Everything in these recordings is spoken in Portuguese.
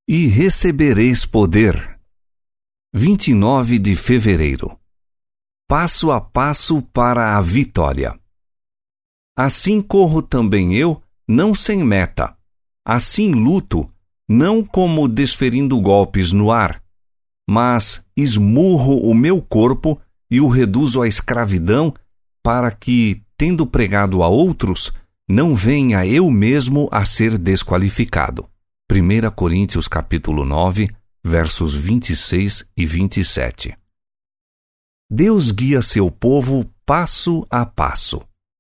E recebereis poder. 29 de fevereiro. Passo a passo para a vitória. Assim corro também eu, não sem meta. Assim luto, não como desferindo golpes no ar, mas esmurro o meu corpo e o reduzo à escravidão, para que, tendo pregado a outros, não venha eu mesmo a ser desqualificado. 1 Coríntios capítulo 9, versos 26 e 27. Deus guia seu povo passo a passo.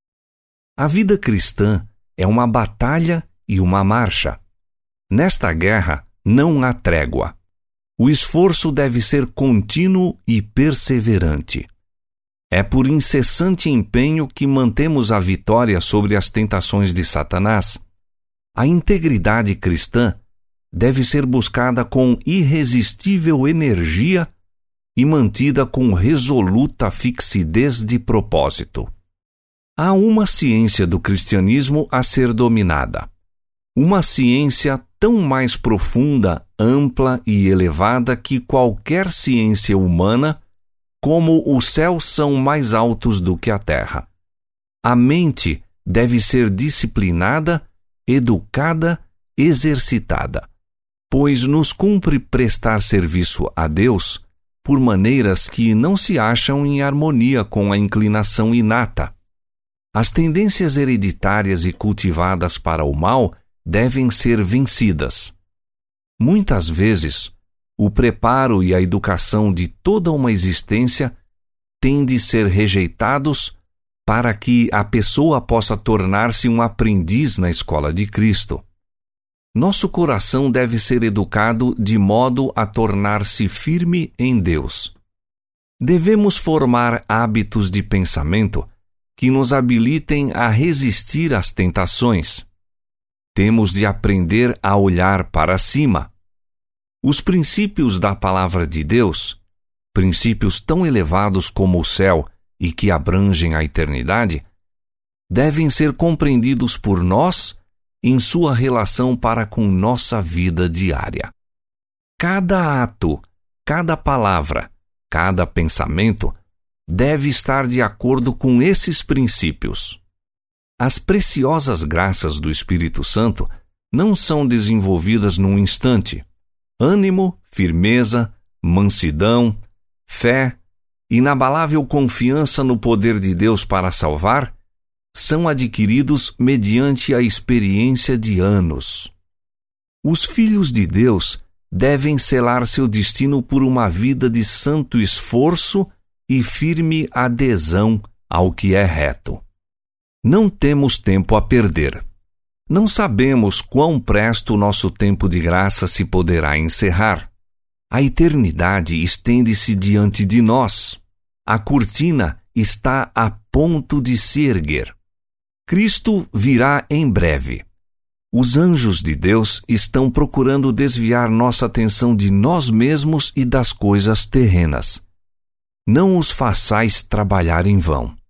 A vida cristã é uma batalha e uma marcha. Nesta guerra não há trégua. O esforço deve ser contínuo e perseverante. É por incessante empenho que mantemos a vitória sobre as tentações de Satanás. A integridade cristã deve ser buscada com irresistível energia e mantida com resoluta fixidez de propósito. Há uma ciência do cristianismo a ser dominada. Uma ciência tão mais profunda, ampla e elevada que qualquer ciência humana, como os céus são mais altos do que a terra. A mente deve ser disciplinada, educada, exercitada, pois nos cumpre prestar serviço a Deus por maneiras que não se acham em harmonia com a inclinação inata. As tendências hereditárias e cultivadas para o mal devem ser vencidas. Muitas vezes, o preparo e a educação de toda uma existência têm de ser rejeitados para que a pessoa possa tornar-se um aprendiz na escola de Cristo. Nosso coração deve ser educado de modo a tornar-se firme em Deus. Devemos formar hábitos de pensamento que nos habilitem a resistir às tentações. Temos de aprender a olhar para cima. Os princípios da palavra de Deus, princípios tão elevados como o céu e que abrangem a eternidade, devem ser compreendidos por nós em sua relação para com nossa vida diária. Cada ato, cada palavra, cada pensamento deve estar de acordo com esses princípios. As preciosas graças do Espírito Santo não são desenvolvidas num instante. Ânimo, firmeza, mansidão, fé, inabalável confiança no poder de Deus para salvar são adquiridos mediante a experiência de anos. Os filhos de Deus devem selar seu destino por uma vida de santo esforço e firme adesão ao que é reto. Não temos tempo a perder. Não sabemos quão presto o nosso tempo de graça se poderá encerrar. A eternidade estende-se diante de nós. A cortina está a ponto de se erguer. Cristo virá em breve. Os anjos de Deus estão procurando desviar nossa atenção de nós mesmos e das coisas terrenas. Não os façais trabalhar em vão.